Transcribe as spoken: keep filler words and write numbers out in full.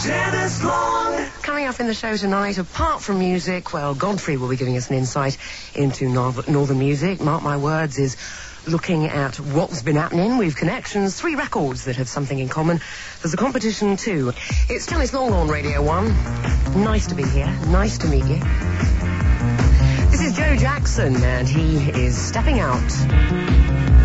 Dennis Long. Coming up in the show tonight, apart from music, well, Godfrey will be giving us an insight into nor- northern music. Mark my words, is looking at what's been happening with Connections, three records that have something in common. There's a competition too. It's Dennis Long on Radio one. Nice to be here. Nice to meet you. This is Joe Jackson, and he is stepping out.